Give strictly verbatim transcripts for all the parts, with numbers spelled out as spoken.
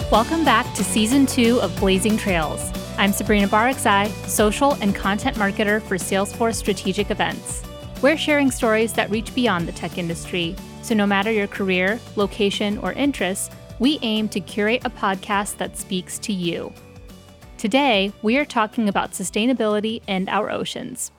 Welcome back to Season two of Blazing Trails. I'm Sabrina Baraksai, social and content marketer for Salesforce Strategic Events. We're sharing stories that reach beyond the tech industry, so no matter your career, location, or interests, we aim to curate a podcast that speaks to you. Today, we are talking about sustainability and our oceans.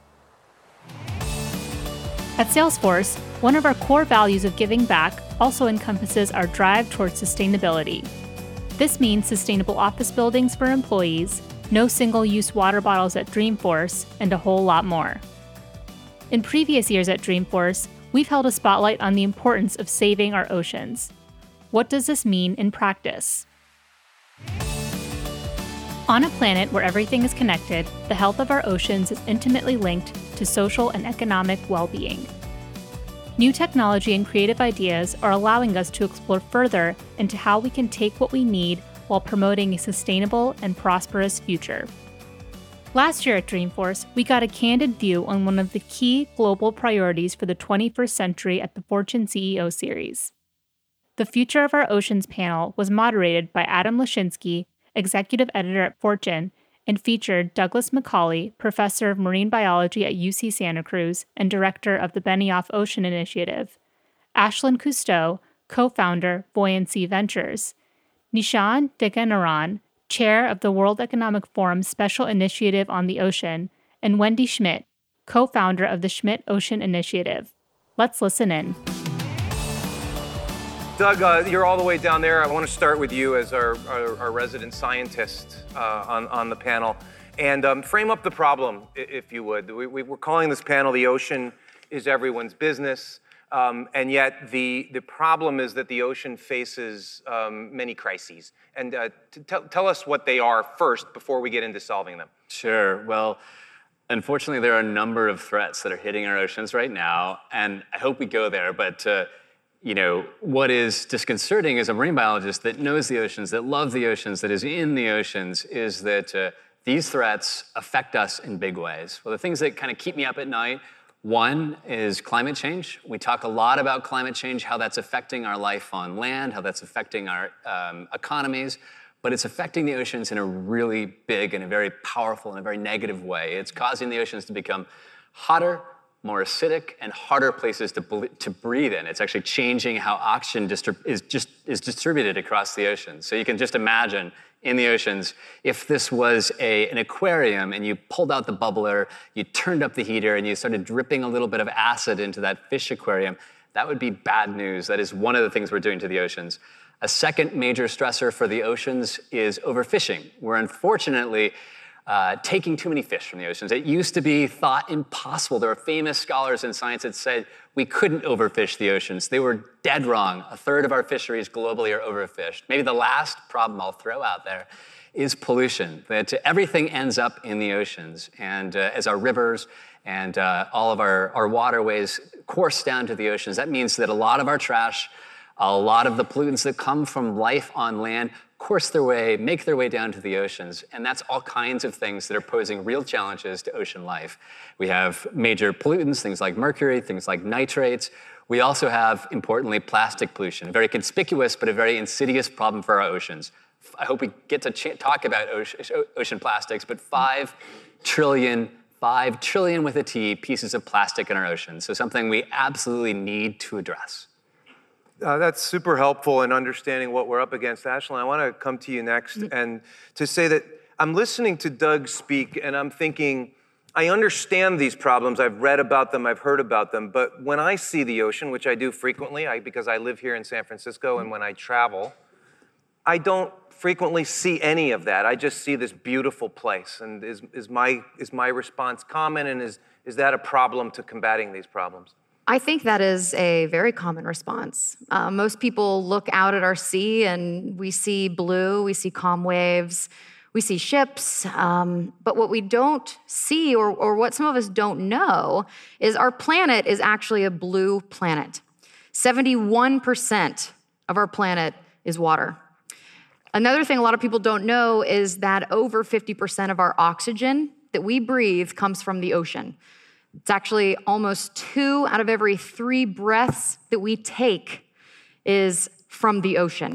At Salesforce, one of our core values of giving back also encompasses our drive towards sustainability. This means sustainable office buildings for employees, no single-use water bottles at Dreamforce, and a whole lot more. In previous years at Dreamforce, we've held a spotlight on the importance of saving our oceans. What does this mean in practice? On a planet where everything is connected, the health of our oceans is intimately linked to social and economic well-being. New technology and creative ideas are allowing us to explore further into how we can take what we need while promoting a sustainable and prosperous future. Last year at Dreamforce, we got a candid view on one of the key global priorities for the twenty-first century at the Fortune C E O Series. The Future of Our Oceans panel was moderated by Adam Lashinsky, executive editor at Fortune, and featured Douglas McCauley, professor of marine biology at U C Santa Cruz and director of the Benioff Ocean Initiative, Ashlyn Cousteau, co-founder, Buoyancy Ventures, Nishan Degganaran, chair of the World Economic Forum's Special Initiative on the Ocean, and Wendy Schmidt, co-founder of the Schmidt Ocean Initiative. Let's listen in. Doug, uh, you're all the way down there. I want to start with you as our, our, our resident scientist uh, on, on the panel. And um, frame up the problem, if you would. We, we, we're calling this panel The Ocean is Everyone's Business. Um, and yet the, the problem is that the ocean faces um, many crises. And uh, t- tell, tell us what they are first before we get into solving them. Sure. Well, unfortunately, there are a number of threats that are hitting our oceans right now. And I hope we go there. But uh, you know, what is disconcerting as a marine biologist that knows the oceans, that loves the oceans, that is in the oceans, is that uh, these threats affect us in big ways. Well, the things that kind of keep me up at night, one is climate change. We talk a lot about climate change, how that's affecting our life on land, how that's affecting our um, economies, but it's affecting the oceans in a really big and a very powerful and a very negative way. It's causing the oceans to become hotter, more acidic, and harder places to, to breathe in. It's actually changing how oxygen distrib- is just is distributed across the ocean. So you can just imagine in the oceans, if this was a, an aquarium and you pulled out the bubbler, you turned up the heater, and you started dripping a little bit of acid into that fish aquarium, that would be bad news. That is one of the things we're doing to the oceans. A second major stressor for the oceans is overfishing. We're unfortunately Uh, taking too many fish from the oceans. It used to be thought impossible. There are famous scholars in science that said we couldn't overfish the oceans. They were dead wrong. A third of our fisheries globally are overfished. Maybe the last problem I'll throw out there is pollution, that everything ends up in the oceans. And uh, as our rivers and uh, all of our, our waterways course down to the oceans, that means that a lot of our trash, a lot of the pollutants that come from life on land course their way, make their way down to the oceans, and that's all kinds of things that are posing real challenges to ocean life. We have major pollutants, things like mercury, things like nitrates. We also have, importantly, plastic pollution, a very conspicuous but a very insidious problem for our oceans. I hope we get to ch- talk about ocean, ocean plastics, but five trillion, five trillion with a T, pieces of plastic in our oceans, so something we absolutely need to address. Uh, that's super helpful in understanding what we're up against. Ashlyn, I want to come to you next and to say that I'm listening to Doug speak and I'm thinking, I understand these problems. I've read about them, I've heard about them, but when I see the ocean, which I do frequently I, because I live here in San Francisco, and when I travel, I don't frequently see any of that. I just see this beautiful place. And is, is, my, is my response common, and is, is that a problem to combating these problems? I think that is a very common response. Uh, most people look out at our sea and we see blue, we see calm waves, we see ships, um, but what we don't see, or, or what some of us don't know, is our planet is actually a blue planet. seventy-one percent of our planet is water. Another thing a lot of people don't know is that over fifty percent of our oxygen that we breathe comes from the ocean. It's actually almost two out of every three breaths that we take is from the ocean.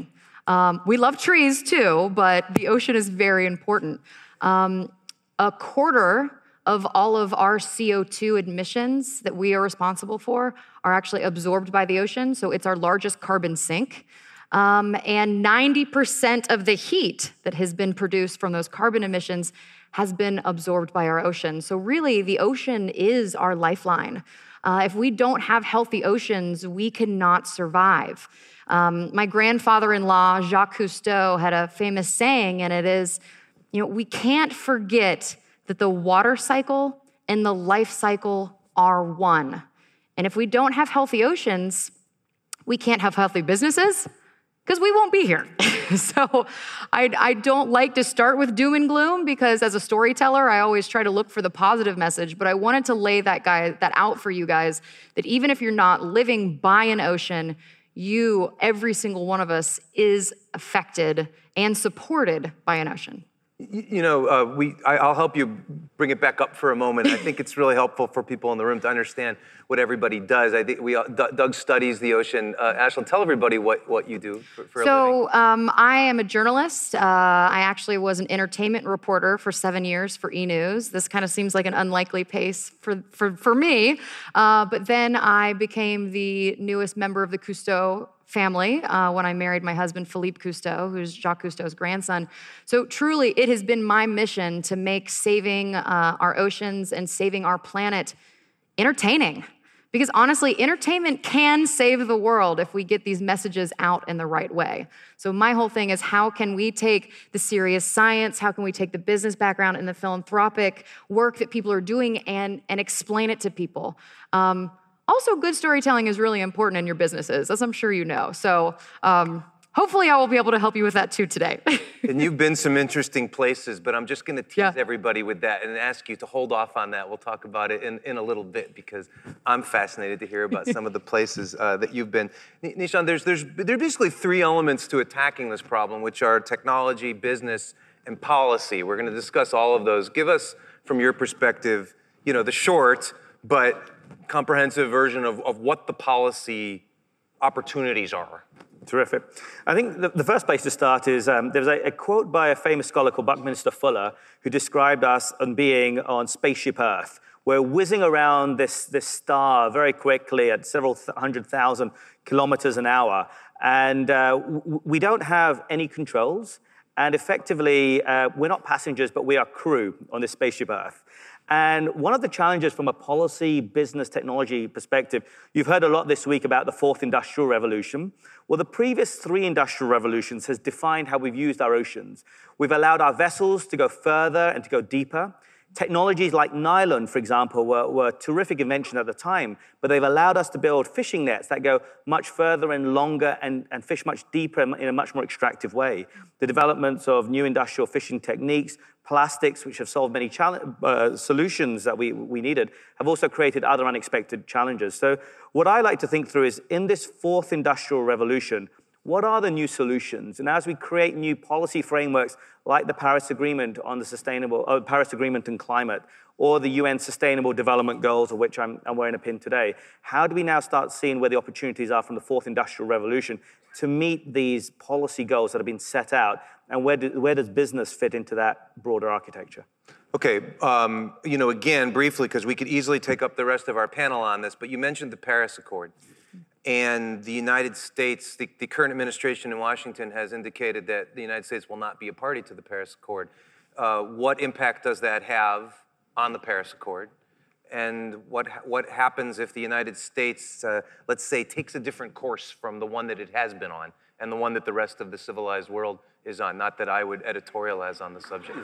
Um, we love trees too, but the ocean is very important. Um, a quarter of all of our C O two emissions that we are responsible for are actually absorbed by the ocean, so it's our largest carbon sink. Um, and ninety percent of the heat that has been produced from those carbon emissions has been absorbed by our ocean. So really, the ocean is our lifeline. Uh, if we don't have healthy oceans, we cannot survive. Um, my grandfather-in-law, Jacques Cousteau, had a famous saying, and it is, you know, we can't forget that the water cycle and the life cycle are one. And if we don't have healthy oceans, we can't have healthy businesses because we won't be here. So I, I don't like to start with doom and gloom because as a storyteller, I always try to look for the positive message, but I wanted to lay that guy that out for you guys, that even if you're not living by an ocean, you, every single one of us, is affected and supported by an ocean. You know, uh, we, I, I'll help you bring it back up for a moment. I think it's really helpful for people in the room to understand what everybody does. I think we, all, D- Doug studies the ocean. Uh, Ashlyn, tell everybody what, what you do for, for a living. So um, I am a journalist. Uh, I actually was an entertainment reporter for seven years for E! News. This kind of seems like an unlikely pace for, for, for me. Uh, but then I became the newest member of the Cousteau family uh, when I married my husband, Philippe Cousteau, who's Jacques Cousteau's grandson. So truly, it has been my mission to make saving uh, our oceans and saving our planet entertaining. Because honestly, entertainment can save the world if we get these messages out in the right way. So my whole thing is, how can we take the serious science, how can we take the business background and the philanthropic work that people are doing and, and explain it to people? Um, Also, good storytelling is really important in your businesses, as I'm sure you know. So um, hopefully I will be able to help you with that too today. And you've been some interesting places, but I'm just going to tease Yeah. everybody with that and ask you to hold off on that. We'll talk about it in, in a little bit because I'm fascinated to hear about some of the places uh, that you've been. Nishan, there's, there's, there are basically three elements to attacking this problem, which are technology, business, and policy. We're going to discuss all of those. Give us, from your perspective, you know, the short, but comprehensive version of, of what the policy opportunities are. Terrific. I think the, the first place to start is um, there's a, a quote by a famous scholar called Buckminster Fuller who described us on being on Spaceship Earth. We're whizzing around this, this star very quickly at several th- hundred thousand kilometers an hour, and uh, w- we don't have any controls, and effectively, uh, we're not passengers, but we are crew on this Spaceship Earth. And one of the challenges from a policy, business, technology perspective, you've heard a lot this week about the fourth industrial revolution. Well, the previous three industrial revolutions has defined how we've used our oceans. We've allowed our vessels to go further and to go deeper. Technologies like nylon, for example, were, were a terrific invention at the time, but they've allowed us to build fishing nets that go much further and longer and, and fish much deeper in a much more extractive way. The developments of new industrial fishing techniques, plastics, which have solved many uh, solutions that we, we needed, have also created other unexpected challenges. So what I like to think through is, in this fourth industrial revolution, what are the new solutions? And as we create new policy frameworks like the Paris Agreement on the sustainable, uh, Paris Agreement and climate, or the U N Sustainable Development Goals, of which I'm, I'm wearing a pin today, how do we now start seeing where the opportunities are from the fourth industrial revolution to meet these policy goals that have been set out, and where, do, where does business fit into that broader architecture? Okay, um, you know, again, briefly, because we could easily take up the rest of our panel on this, but you mentioned the Paris Accord. And the United States, the, the current administration in Washington has indicated that the United States will not be a party to the Paris Accord. Uh, what impact does that have on the Paris Accord? And what, what happens if the United States, uh, let's say, takes a different course from the one that it has been on and the one that the rest of the civilized world is on? Not that I would editorialize on the subject.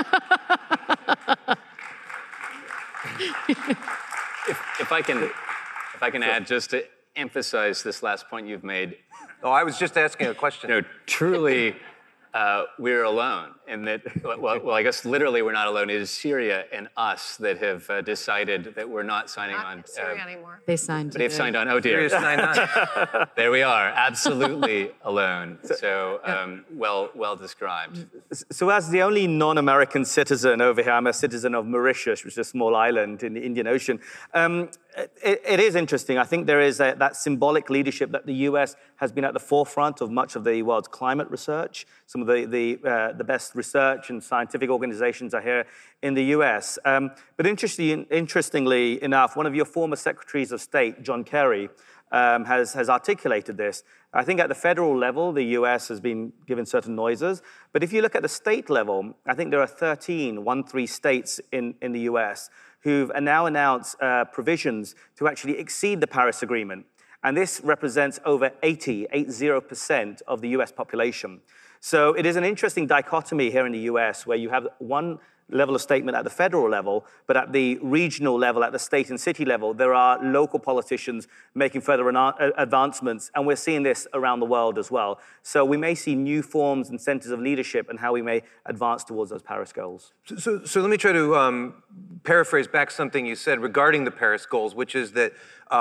if, if I can, if I can add just to emphasize this last point you've made. Oh, I was just asking a question. No, truly, uh, we're alone. And that, well, well, I guess literally we're not alone. It is Syria and us that have uh, decided that we're not signing not on. Syria uh, anymore. They signed. But they've signed on. Oh dear. Syria's signed on. There we are, absolutely alone. So um, well, well described. So as the only non-American citizen over here, I'm a citizen of Mauritius, which is a small island in the Indian Ocean. Um, It, it is interesting. I think there is a, that symbolic leadership that the U S has been at the forefront of much of the world's climate research. Some of the, the, uh, the best research and scientific organizations are here in the U S. Um, but interesting, interestingly enough, one of your former secretaries of state, John Kerry, um, has, has articulated this. I think at the federal level, the U S has been given certain noises. But if you look at the state level, I think there are thirteen, one, three states in, in the U S who've now announced uh, provisions to actually exceed the Paris Agreement. And this represents over eighty, eighty percent of the U S population. So it is an interesting dichotomy here in the U S where you have one level of statement at the federal level, but at the regional level, at the state and city level, there are local politicians making further advancements, and we're seeing this around the world as well. So we may see new forms and centers of leadership and how we may advance towards those Paris goals. So, so, so let me try to um, paraphrase back something you said regarding the Paris goals, which is that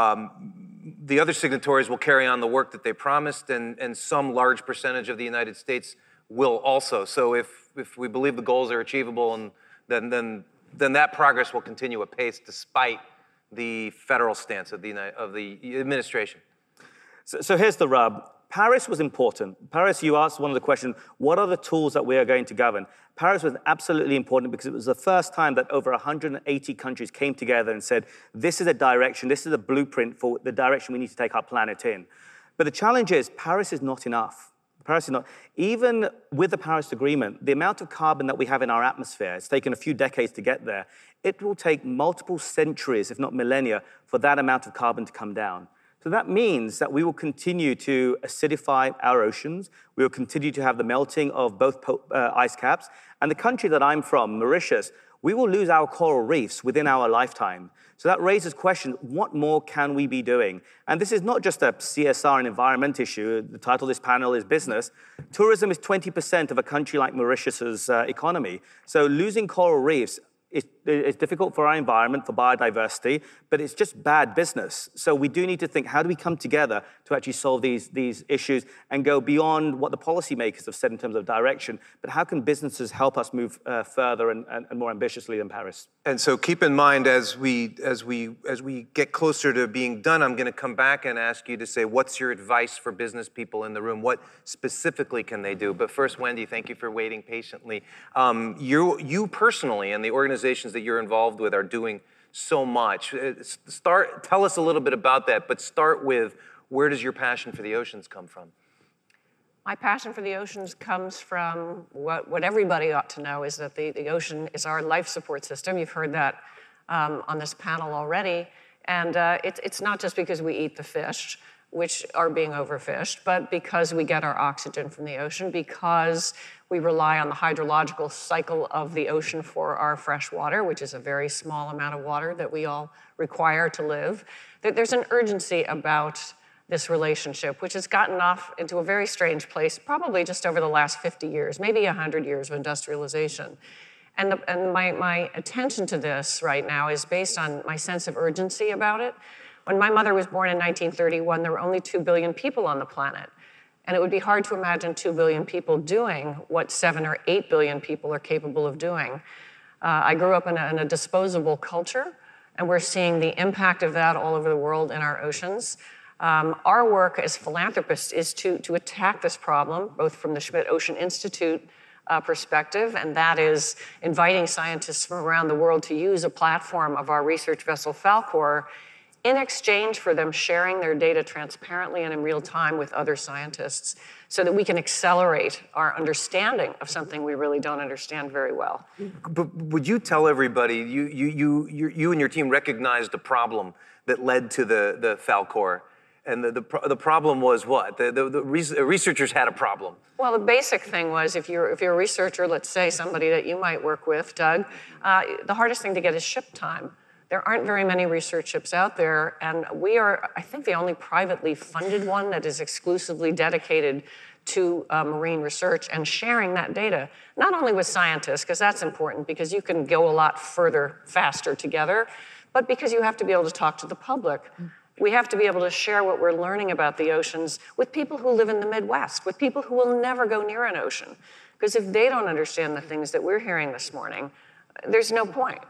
um, the other signatories will carry on the work that they promised, and, and some large percentage of the United States will also. So if, if we believe the goals are achievable, and then, then, then that progress will continue apace despite the federal stance of the, of the administration. So, so here's the rub. Paris was important. Paris, you asked one of the questions, what are the tools that we are going to govern? Paris was absolutely important because it was the first time that over one hundred eighty countries came together and said, this is a direction, this is a blueprint for the direction we need to take our planet in. But the challenge is, Paris is not enough. Paris is not, even with the Paris Agreement, the amount of carbon that we have in our atmosphere, it's taken a few decades to get there, it will take multiple centuries, if not millennia, for that amount of carbon to come down. So that means that we will continue to acidify our oceans, we will continue to have the melting of both uh, ice caps, and the country that I'm from, Mauritius, we will lose our coral reefs within our lifetime. So that raises questions, what more can we be doing? And this is not just a C S R and environment issue. The title of this panel is business. Tourism is twenty percent of a country like Mauritius's uh, economy. So losing coral reefs, It's, it's difficult for our environment, for biodiversity, but it's just bad business. So we do need to think, how do we come together to actually solve these, these issues and go beyond what the policymakers have said in terms of direction, but how can businesses help us move uh, further and, and, and more ambitiously than Paris? And so keep in mind, as we, as we, as we get closer to being done, I'm gonna come back and ask you to say, what's your advice for business people in the room? What specifically can they do? But first, Wendy, thank you for waiting patiently. Um, you, you personally and the organization organizations that you're involved with are doing so much. Start, tell us a little bit about that, but start with, where does your passion for the oceans come from? My passion for the oceans comes from what, what everybody ought to know is that the, the ocean is our life support system. You've heard that um, on this panel already. And uh, it, it's not just because we eat the fish, which are being overfished, but because we get our oxygen from the ocean, because we rely on the hydrological cycle of the ocean for our fresh water, which is a very small amount of water that we all require to live. There's an urgency about this relationship, which has gotten off into a very strange place, probably just over the last fifty years, maybe one hundred years of industrialization. And, the, and my, my attention to this right now is based on my sense of urgency about it. When my mother was born in nineteen thirty-one, there were only two billion people on the planet. And it would be hard to imagine two billion people doing what seven or eight billion people are capable of doing. Uh, I grew up in a, in a disposable culture, and we're seeing the impact of that all over the world in our oceans. Um, our work as philanthropists is to, to attack this problem, both from the Schmidt Ocean Institute uh, perspective, and that is inviting scientists from around the world to use a platform of our research vessel Falkor in exchange for them sharing their data transparently and in real time with other scientists so that we can accelerate our understanding of something we really don't understand very well. But would you tell everybody, you, you, you, you, you and your team recognized a problem that led to the, the Falkor, and the, the, the problem was what? The, the, the researchers had a problem. Well, the basic thing was, if you're, if you're a researcher, let's say somebody that you might work with, Doug, uh, the hardest thing to get is ship time. There aren't very many research ships out there, and we are, I think, the only privately funded one that is exclusively dedicated to uh, marine research and sharing that data, not only with scientists, because that's important, because you can go a lot further, faster together, but because you have to be able to talk to the public. We have to be able to share what we're learning about the oceans with people who live in the Midwest, with people who will never go near an ocean. Because if they don't understand the things that we're hearing this morning, there's no point.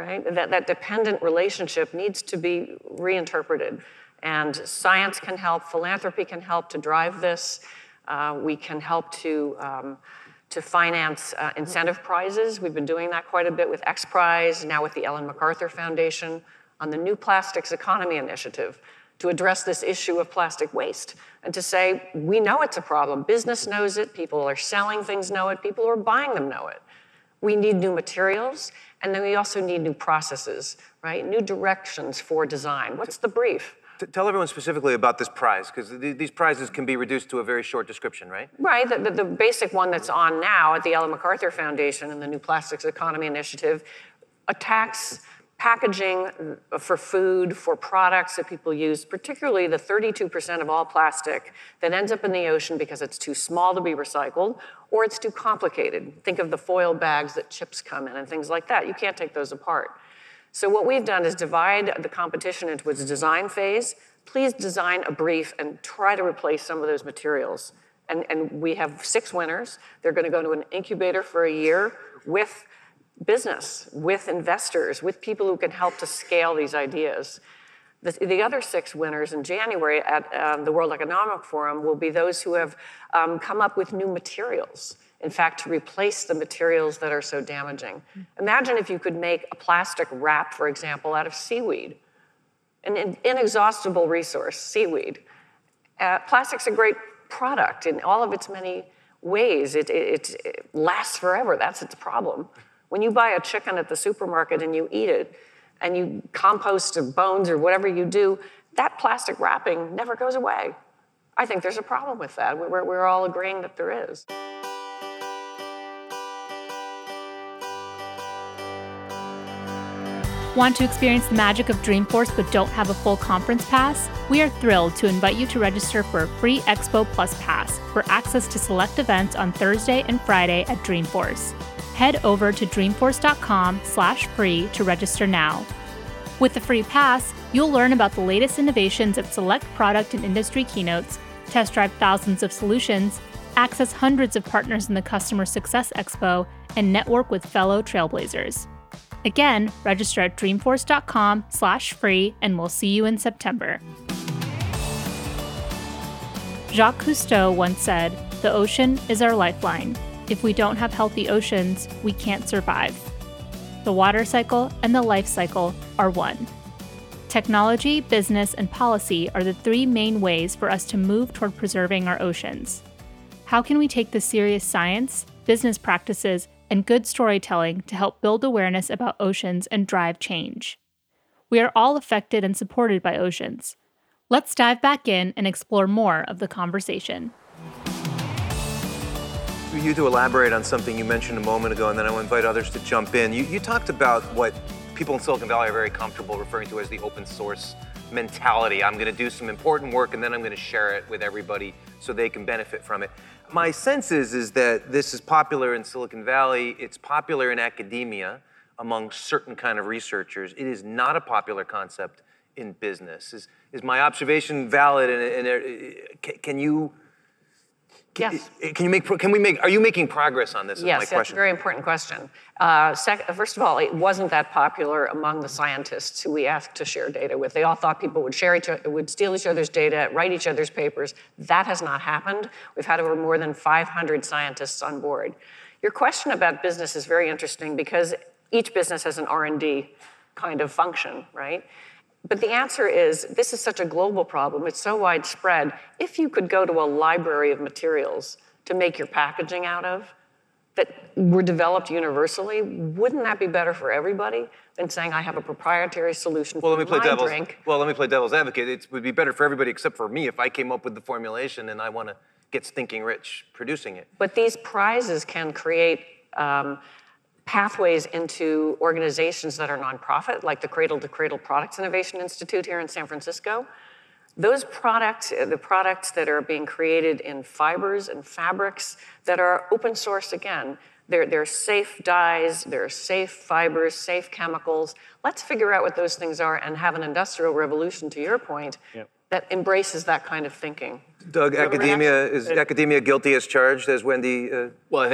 right? That, that dependent relationship needs to be reinterpreted. And science can help, philanthropy can help to drive this. Uh, we can help to, um, to finance uh, incentive prizes. We've been doing that quite a bit with X Prize, now with the Ellen MacArthur Foundation on the New Plastics Economy Initiative to address this issue of plastic waste and to say, we know it's a problem. Business knows it, people are selling things know it, people who are buying them know it. We need new materials, and then we also need new processes, right? New directions for design. What's the brief? Tell everyone specifically about this prize, because th these prizes can be reduced to a very short description, right? Right, the, the, the basic one that's on now at the Ellen MacArthur Foundation and the New Plastics Economy Initiative attacks packaging for food, for products that people use, particularly the thirty-two percent of all plastic that ends up in the ocean because it's too small to be recycled or it's too complicated. Think of the foil bags that chips come in and things like that. You can't take those apart. So what we've done is divide the competition into its design phase. Please design a brief and try to replace some of those materials. And, and we have six winners. They're going to go to an incubator for a year with business, with investors, with people who can help to scale these ideas. The, the other six winners in January at um, the World Economic Forum will be those who have um, come up with new materials. In fact, to replace the materials that are so damaging. Imagine if you could make a plastic wrap, for example, out of seaweed, an inexhaustible resource, seaweed. Uh, plastic's a great product in all of its many ways. It, it, it lasts forever, that's its problem. When you buy a chicken at the supermarket and you eat it, and you compost the bones or whatever you do, that plastic wrapping never goes away. I think there's a problem with that. We're, we're all agreeing that there is. Want to experience the magic of Dreamforce but don't have a full conference pass? We are thrilled to invite you to register for a free Expo Plus pass for access to select events on Thursday and Friday at Dreamforce. Head over to dreamforce.com slash free to register now. With the free pass, you'll learn about the latest innovations at select product and industry keynotes, test drive thousands of solutions, access hundreds of partners in the Customer Success Expo, and network with fellow trailblazers. Again, register at dreamforce.com slash free, and we'll see you in September. Jacques Cousteau once said, "The ocean is our lifeline. If we don't have healthy oceans, we can't survive." The water cycle and the life cycle are one. Technology, business, and policy are the three main ways for us to move toward preserving our oceans. How can we take the serious science, business practices, and good storytelling to help build awareness about oceans and drive change? We are all affected and supported by oceans. Let's dive back in and explore more of the conversation. For you to elaborate on something you mentioned a moment ago, and then I will invite others to jump in. You, you talked about what people in Silicon Valley are very comfortable referring to as the open source mentality. I'm going to do some important work and then I'm going to share it with everybody so they can benefit from it. My sense is, is that this is popular in Silicon Valley. It's popular in academia among certain kind of researchers. It is not a popular concept in business. Is, is my observation valid? And, and uh, can you? Can, yes. Can you make? Can we make? Are you making progress on this? Is yes, my that's question. a very important question. Uh, sec- first of all, it wasn't that popular among the scientists who we asked to share data with. They all thought people would share each other, would steal each other's data, write each other's papers. That has not happened. We've had over more than five hundred scientists on board. Your question about business is very interesting because each business has an R and D kind of function, right? But the answer is, this is such a global problem, it's so widespread. If you could go to a library of materials to make your packaging out of that were developed universally, wouldn't that be better for everybody than saying, I have a proprietary solution well, for let me play my devil's, drink? Well, let me play devil's advocate. It would be better for everybody except for me if I came up with the formulation and I want to get stinking rich producing it. But these prizes can create um, pathways into organizations that are nonprofit, like the Cradle to Cradle Products Innovation Institute here in San Francisco. Those products, the products that are being created in fibers and fabrics that are open source again, they're, they're safe dyes, they're safe fibers, safe chemicals. Let's figure out what those things are and have an industrial revolution, to your point, yep. that embraces that kind of thinking. Doug, academia is academia guilty as charged, as Wendy? Uh... Well, I think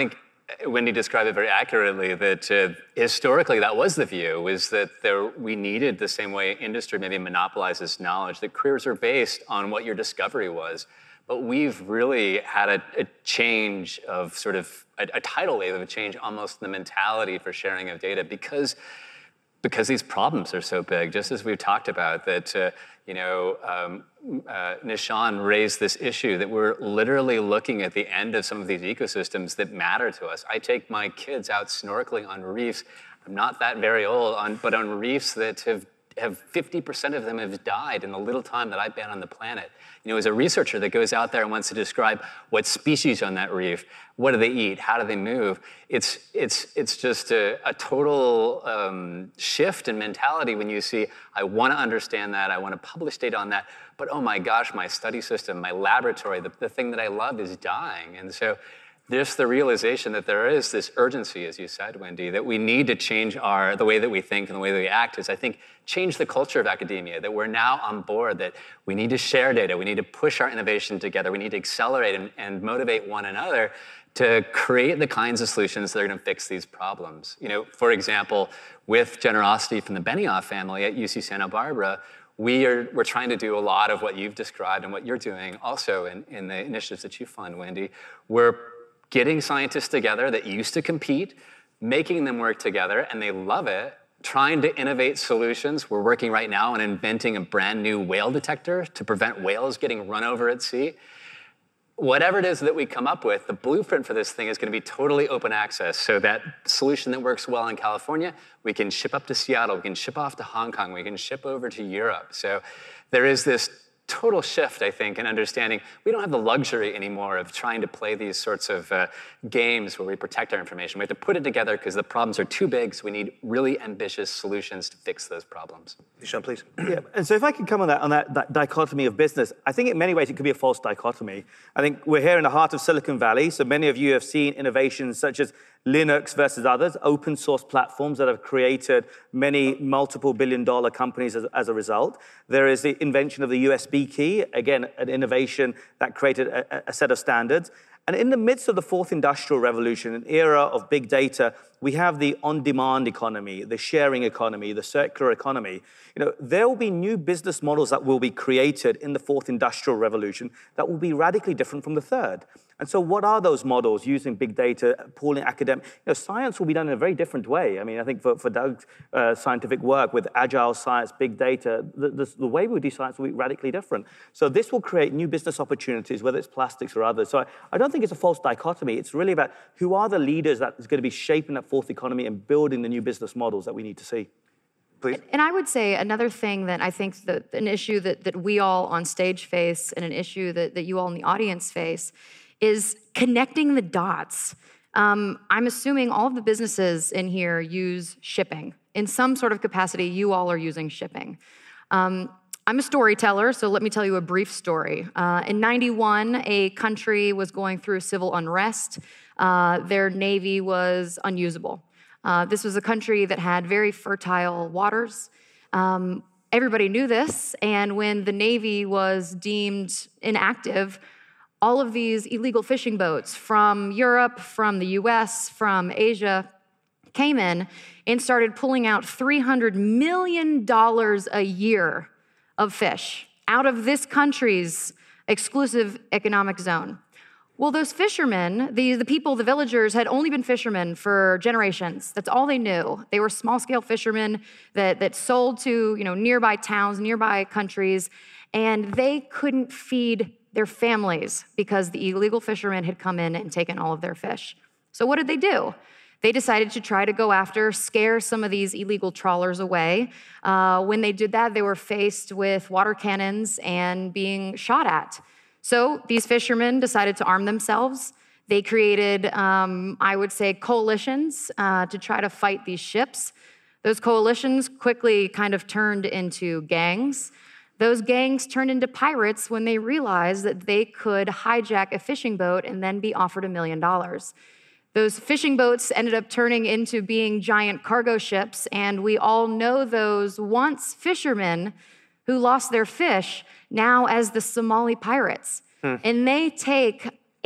Wendy described it very accurately, that uh, historically that was the view, was that there, we needed, the same way industry maybe monopolizes knowledge, that careers are based on what your discovery was. But we've really had a, a change of sort of, a, a tidal wave of a change almost in the mentality for sharing of data because, because these problems are so big, just as we've talked about, that uh, you know, um, uh, Nishan raised this issue that we're literally looking at the end of some of these ecosystems that matter to us. I take my kids out snorkeling on reefs. I'm not that very old, on, but on reefs that have, have fifty percent of them have died in the little time that I've been on the planet. You know, as a researcher that goes out there and wants to describe what species on that reef, what do they eat, how do they move, it's, it's, it's just a, a total um, shift in mentality when you see, I want to understand that, I want to publish data on that, but oh my gosh, my study system, my laboratory, the, the thing that I love is dying. And so there's the realization that there is this urgency, as you said, Wendy, that we need to change our, the way that we think and the way that we act is, I think, change the culture of academia, that we're now on board, that we need to share data, we need to push our innovation together, we need to accelerate and, and motivate one another to create the kinds of solutions that are going to fix these problems. You know, for example, with generosity from the Benioff family at U C Santa Barbara, we are, we're trying to do a lot of what you've described and what you're doing also in, in the initiatives that you fund, Wendy. We're getting scientists together that used to compete, making them work together, and they love it, trying to innovate solutions. We're working right now on inventing a brand new whale detector to prevent whales getting run over at sea. Whatever it is that we come up with, the blueprint for this thing is going to be totally open access, so that solution that works well in California, we can ship up to Seattle, we can ship off to Hong Kong, we can ship over to Europe. So there is this total shift, I think, in understanding we don't have the luxury anymore of trying to play these sorts of uh, games where we protect our information. We have to put it together because the problems are too big, so we need really ambitious solutions to fix those problems. Nishan, please. Yeah, and so if I could come on that, on that, that dichotomy of business, I think in many ways it could be a false dichotomy. I think we're here in the heart of Silicon Valley, so many of you have seen innovations such as Linux versus others, open source platforms that have created many multiple billion dollar companies as, as a result. There is the invention of the U S B key, again, an innovation that created a, a set of standards. And in the midst of the fourth industrial revolution, an era of big data, we have the on-demand economy, the sharing economy, the circular economy. You know, there will be new business models that will be created in the fourth industrial revolution that will be radically different from the third. And so what are those models using big data, pooling academic? You know, science will be done in a very different way. I mean, I think for, for Doug's uh, scientific work with agile science, big data, the, the, the way we do science will be radically different. So this will create new business opportunities, whether it's plastics or others. So I, I don't think it's a false dichotomy. It's really about who are the leaders that is going to be shaping that fourth economy and building the new business models that we need to see. Please. And I would say another thing that I think that an issue that, that we all on stage face and an issue that, that you all in the audience face is connecting the dots. Um, I'm assuming all of the businesses in here use shipping. In some sort of capacity, you all are using shipping. Um, I'm a storyteller, so let me tell you a brief story. Uh, in ninety-one, a country was going through civil unrest. Uh, their navy was unusable. Uh, this was a country that had very fertile waters. Um, everybody knew this, and when the Navy was deemed inactive, all of these illegal fishing boats from Europe, from the U S, from Asia, came in and started pulling out three hundred million dollars a year of fish out of this country's exclusive economic zone. Well, those fishermen, the, the people, the villagers, had only been fishermen for generations. That's all they knew. They were small-scale fishermen that, that sold to, you know, nearby towns, nearby countries, and they couldn't feed their families because the illegal fishermen had come in and taken all of their fish. So what did they do? They decided to try to go after, scare some of these illegal trawlers away. Uh, when they did that, they were faced with water cannons and being shot at. So these fishermen decided to arm themselves. They created, um, I would say, coalitions uh, to try to fight these ships. Those coalitions quickly kind of turned into gangs. Those gangs turned into pirates when they realized that they could hijack a fishing boat and then be offered a million dollars. Those fishing boats ended up turning into being giant cargo ships, and we all know those once fishermen who lost their fish now as the Somali pirates. Hmm. And they take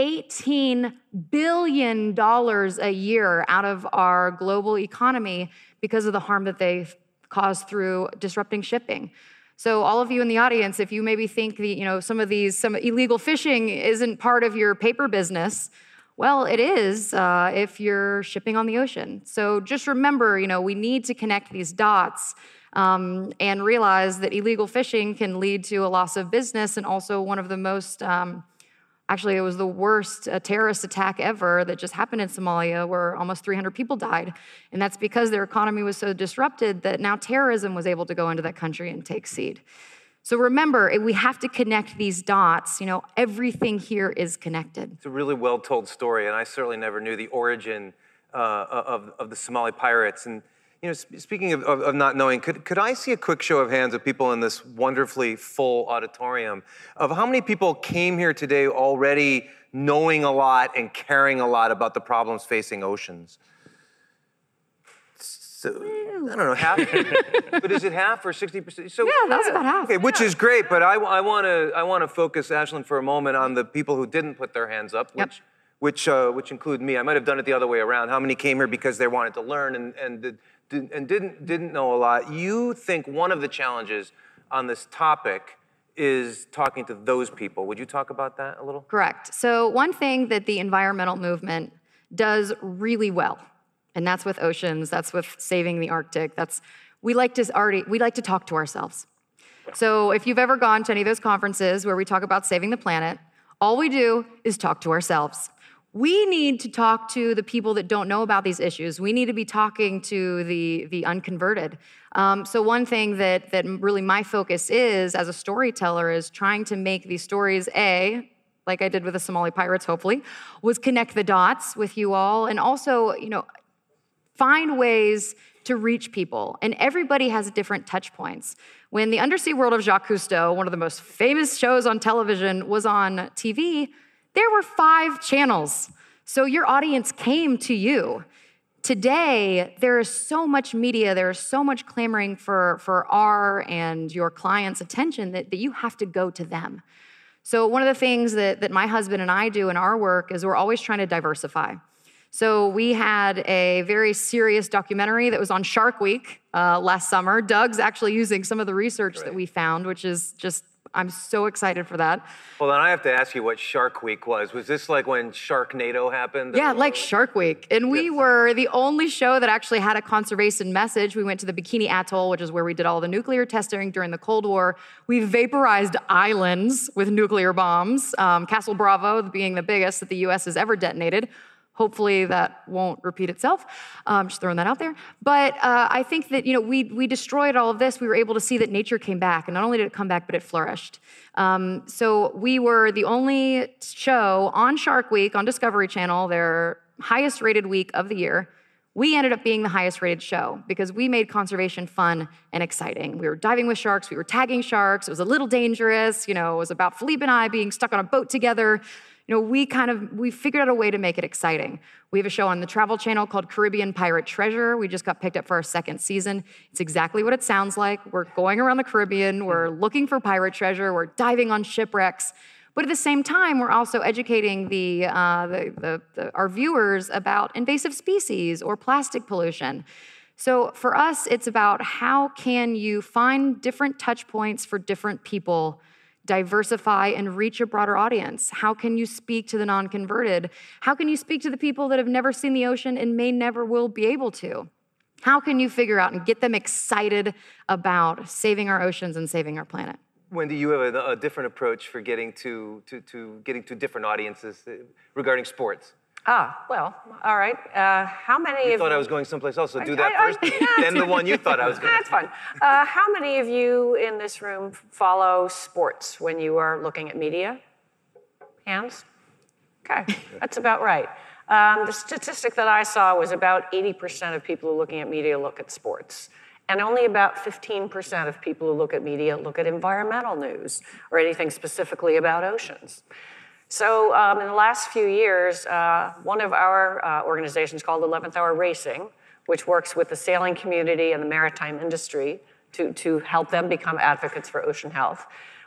eighteen billion dollars a year out of our global economy because of the harm that they cause through disrupting shipping. So all of you in the audience, if you maybe think the, you know, some of these, some illegal fishing isn't part of your paper business, well, it is uh, if you're shipping on the ocean. So just remember, you know, we need to connect these dots um, and realize that illegal fishing can lead to a loss of business, and also one of the most, um, actually it was the worst uh, terrorist attack ever that just happened in Somalia, where almost three hundred people died. And that's because their economy was so disrupted that now terrorism was able to go into that country and take seed. So remember, we have to connect these dots. You know, everything here is connected. It's a really well-told story, and I certainly never knew the origin uh, of, of the Somali pirates. And you know, sp- speaking of, of, of not knowing, could, could I see a quick show of hands of people in this wonderfully full auditorium of how many people came here today already knowing a lot and caring a lot about the problems facing oceans? So, I don't know, half? But is it half or sixty percent? So, Yeah, that's about half. Okay, which is great, but I, I want to I want to focus, Ashlyn, for a moment on the people who didn't put their hands up, Yep. which which uh, which include me. I might have done it the other way around. How many came here because they wanted to learn and and did, did, and didn't didn't know a lot? You think one of the challenges on this topic is talking to those people. Would you talk about that a little? Correct. So one thing that the environmental movement does really well, and that's with oceans, that's with saving the Arctic, that's, we like to already, we like to talk to ourselves. So if you've ever gone to any of those conferences where we talk about saving the planet, all we do is talk to ourselves. We need to talk to the people that don't know about these issues. We need to be talking to the, the unconverted. Um, so one thing that, that really my focus is as a storyteller is trying to make these stories, A, like I did with the Somali pirates, hopefully, was connect the dots with you all, and also, you know, find ways to reach people. And everybody has different touch points. When The Undersea World of Jacques Cousteau, one of the most famous shows on television, was on T V, there were five channels. So your audience came to you. Today, there is so much media, there is so much clamoring for, for our and your clients' attention that, that you have to go to them. So one of the things that, that my husband and I do in our work is we're always trying to diversify. So we had a very serious documentary that was on Shark Week uh, last summer. Doug's actually using some of the research Right. that we found, which is just, I'm so excited for that. Well, then I have to ask you what Shark Week was. Was this like when Sharknado happened? Yeah, Or- like Shark Week. And we were the only show that actually had a conservation message. We went to the Bikini Atoll, which is where we did all the nuclear testing during the Cold War. We vaporized islands with nuclear bombs, um, Castle Bravo being the biggest that the U S has ever detonated. Hopefully that won't repeat itself. Um, just throwing that out there. But uh, I think that, you know, we we destroyed all of this. We were able to see that nature came back, and not only did it come back, but it flourished. Um, so we were the only show on Shark Week on Discovery Channel, their highest rated week of the year. We ended up being the highest rated show because we made conservation fun and exciting. We were diving with sharks, we were tagging sharks. It was a little dangerous. You know, it was about Philippe and I being stuck on a boat together. You know, we kind of, we figured out a way to make it exciting. We have a show on the Travel Channel called Caribbean Pirate Treasure. We just got picked up for our second season. It's exactly what it sounds like. We're going around the Caribbean, we're looking for pirate treasure, we're diving on shipwrecks. But at the same time, we're also educating the, uh, the, the, the, our viewers about invasive species or plastic pollution. So for us, it's about how can you find different touch points for different people, diversify and reach a broader audience? How can you speak to the non-converted? How can you speak to the people that have never seen the ocean and may never will be able to? How can you figure out and get them excited about saving our oceans and saving our planet? Wendy, you have a, a different approach for getting to, to, to getting to different audiences uh, regarding sports. Ah, well, all right. Uh, how many You of thought you... I was going someplace else, so do that I- I- first, yeah, then the one you thought I was going That's fun. Uh, how many of you in this room follow sports when you are looking at media? Hands? Okay, that's about right. Um, the statistic that I saw was about eighty percent of people who are looking at media look at sports. And only about fifteen percent of people who look at media look at environmental news or anything specifically about oceans. So um, in the last few years, uh, one of our uh, organizations called eleventh Hour Racing, which works with the sailing community and the maritime industry to, to help them become advocates for ocean health,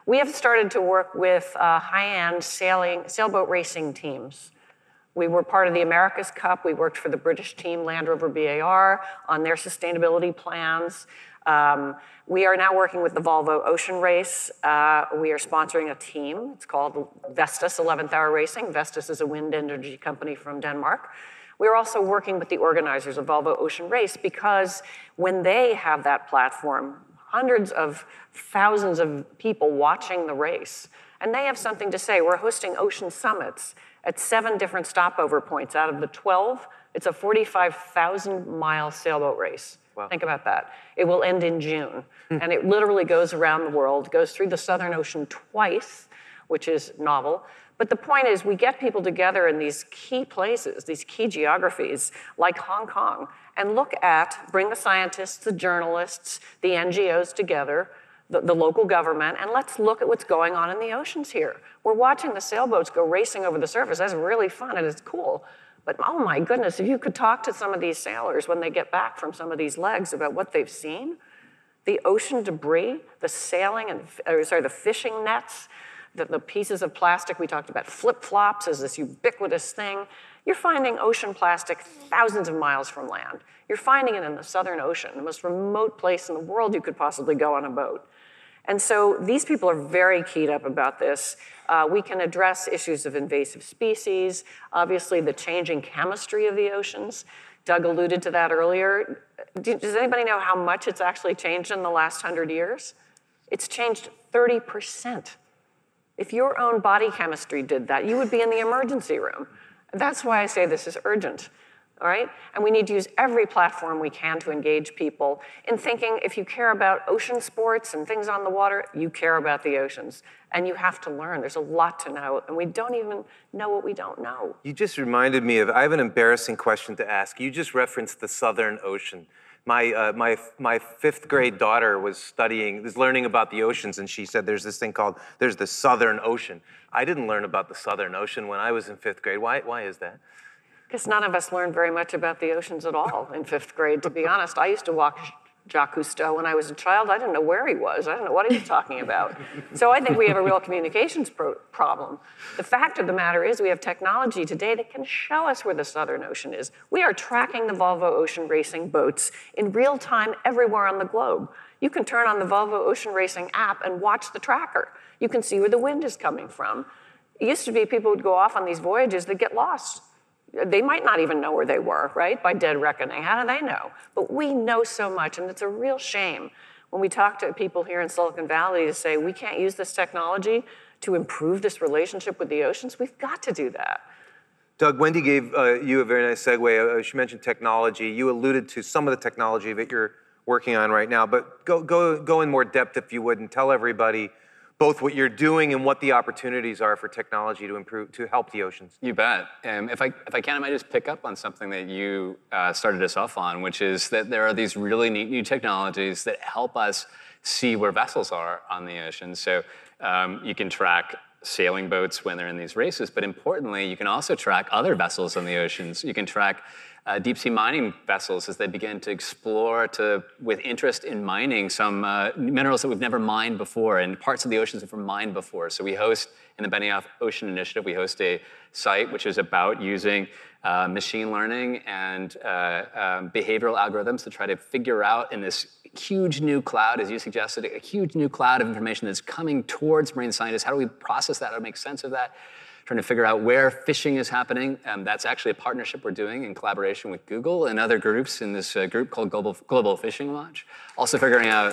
We have started to work with uh, high-end sailing, sailboat racing teams. We were part of the America's Cup. We worked for the British team, Land Rover B A R, on their sustainability plans. Um, we are now working with the Volvo Ocean Race. Uh, we are sponsoring a team. It's called Vestas eleventh Hour Racing. Vestas is a wind energy company from Denmark. We're also working with the organizers of Volvo Ocean Race because when they have that platform, hundreds of thousands of people watching the race, and they have something to say. We're hosting ocean summits at seven different stopover points out of the twelve. It's a forty-five thousand mile sailboat race. Wow. Think about that. It will end in June. And it literally goes around the world, goes through the Southern Ocean twice, which is novel. But the point is, we get people together in these key places, these key geographies, like Hong Kong, and look at, bring the scientists, the journalists, the N G Os together, the, the local government, and let's look at what's going on in the oceans here. We're watching the sailboats go racing over the surface. That's really fun and it's cool. But oh my goodness, if you could talk to some of these sailors when they get back from some of these legs about what they've seen, the ocean debris, the sailing and, or sorry, the fishing nets, the, the pieces of plastic we talked about, flip-flops as this ubiquitous thing. You're finding ocean plastic thousands of miles from land. You're finding it in the Southern Ocean, the most remote place in the world you could possibly go on a boat. And so these people are very keyed up about this. Uh, we can address issues of invasive species, obviously the changing chemistry of the oceans. Doug alluded to that earlier. Does anybody know how much it's actually changed in the last hundred years? It's changed thirty percent. If your own body chemistry did that, you would be in the emergency room. That's why I say this is urgent, all right? And we need to use every platform we can to engage people in thinking if you care about ocean sports and things on the water, you care about the oceans. And you have to learn. There's a lot to know, and we don't even know what we don't know. You just reminded me of, I have an embarrassing question to ask. You just referenced the Southern Ocean. My, uh, my, my fifth grade daughter was studying, was learning about the oceans, and she said there's this thing called, there's the Southern Ocean. I didn't learn about the Southern Ocean when I was in fifth grade. Why, why is that? Because none of us learned very much about the oceans at all in fifth grade, to be honest. I used to walk Jacques Cousteau when I was a child. I didn't know where he was. I didn't know what he was talking about. So I think we have a real communications pro- problem. The fact of the matter is we have technology today that can show us where the Southern Ocean is. We are tracking the Volvo Ocean Racing boats in real time everywhere on the globe. You can turn on the Volvo Ocean Racing app and watch the tracker. You can see where the wind is coming from. It used to be people would go off on these voyages that get lost. They might not even know where they were, right? By dead reckoning. How do they know? But we know so much, and it's a real shame when we talk to people here in Silicon Valley to say, we can't use this technology to improve this relationship with the oceans. We've got to do that. Doug, Wendy gave uh, you a very nice segue. Uh, she mentioned technology. You alluded to some of the technology that you're working on right now, but go, go, go in more depth, if you would, and tell everybody both what you're doing and what the opportunities are for technology to improve, to help the oceans. You bet. Um, if I if I can, I might just pick up on something that you uh, started us off on, which is that there are these really neat new technologies that help us see where vessels are on the ocean. So um, you can track sailing boats when they're in these races, but importantly, you can also track other vessels on the oceans. You can track Uh, deep-sea mining vessels as they begin to explore to, with interest in mining some uh, minerals that we've never mined before and parts of the oceans that were mined before. So we host, in the Benioff Ocean Initiative, we host a site which is about using uh, machine learning and uh, um, behavioral algorithms to try to figure out in this huge new cloud, as you suggested, a huge new cloud of information that's coming towards marine scientists. How do we process that? How do we make sense of that? Trying to figure out where fishing is happening. Um, that's actually a partnership we're doing in collaboration with Google and other groups in this uh, group called Global, Global Fishing Watch. Also figuring out...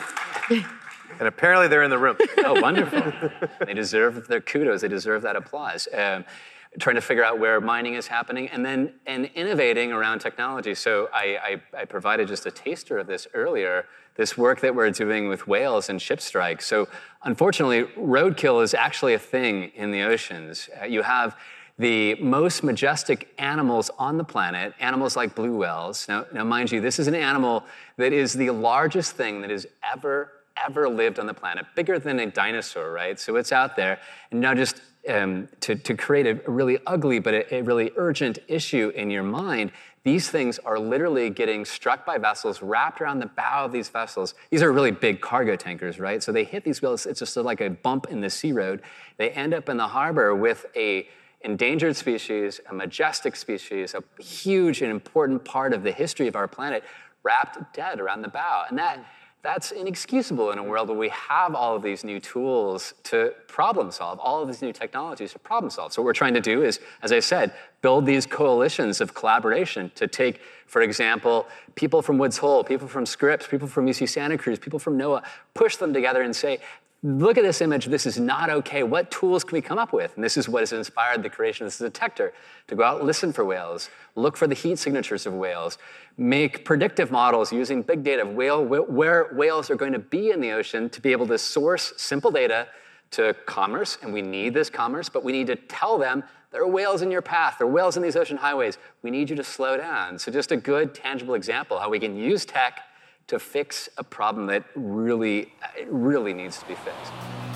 And apparently they're in the room. Oh, wonderful. They deserve their kudos. They deserve that applause. Um, trying to figure out where mining is happening and then and innovating around technology. So I, I, I provided just a taster of this earlier, this work that we're doing with whales and ship strikes. So unfortunately, roadkill is actually a thing in the oceans. Uh, you have the most majestic animals on the planet, animals like blue whales. Now, now, mind you, this is an animal that is the largest thing that has ever, ever lived on the planet, bigger than a dinosaur, right? So it's out there. And now just um, to, to create a really ugly but a, a really urgent issue in your mind, these things are literally getting struck by vessels wrapped around the bow of these vessels. These are really big cargo tankers, right? So they hit these whales, it's just like a bump in the sea road. They end up in the harbor with a endangered species, a majestic species, a huge and important part of the history of our planet, wrapped dead around the bow. And that that's inexcusable in a world where we have all of these new tools to problem solve, all of these new technologies to problem solve. So what we're trying to do is, as I said, build these coalitions of collaboration to take, for example, people from Woods Hole, people from Scripps, people from U C Santa Cruz, people from NOAA, push them together and say, look at this image, this is not okay. What tools can we come up with? And this is what has inspired the creation of this detector, to go out and listen for whales, look for the heat signatures of whales, make predictive models using big data of whale, where whales are going to be in the ocean to be able to source simple data to commerce, and we need this commerce, but we need to tell them there are whales in your path, there are whales in these ocean highways. We need you to slow down. So just a good, tangible example how we can use tech to fix a problem that really, really needs to be fixed.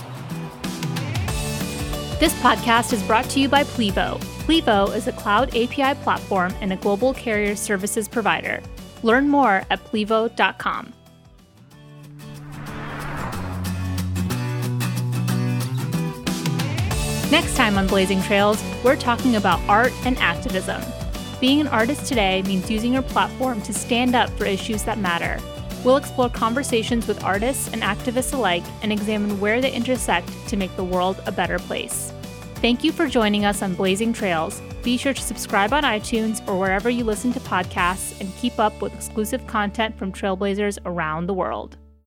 This podcast is brought to you by Plivo. Plivo is a cloud A P I platform and a global carrier services provider. Learn more at plivo dot com. Next time on Blazing Trails, we're talking about art and activism. Being an artist today means using your platform to stand up for issues that matter. We'll explore conversations with artists and activists alike and examine where they intersect to make the world a better place. Thank you for joining us on Blazing Trails. Be sure to subscribe on iTunes or wherever you listen to podcasts and keep up with exclusive content from trailblazers around the world.